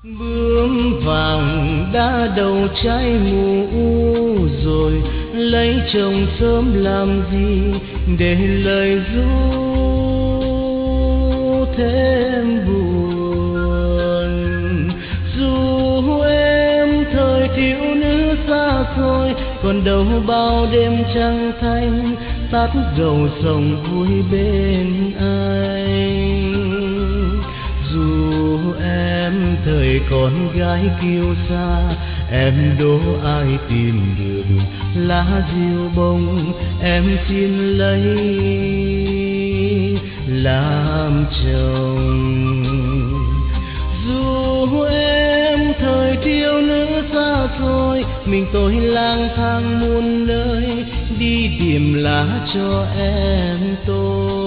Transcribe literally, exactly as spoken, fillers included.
Bướm vàng đã đầu trái mù rồi, lấy chồng sớm làm gì để lời ru thêm buồn. Dù em thời thiếu nữ xa xôi, còn đâu bao đêm trăng thanh tắt đầu sông vui bên anh. Dù em thời con gái kiêu sa, em đố ai tìm được lá diêu bông em xin lấy làm chồng. Dù em thời thiếu nữ xa xôi, mình tôi lang thang muôn nơi đi tìm lá cho em tôi.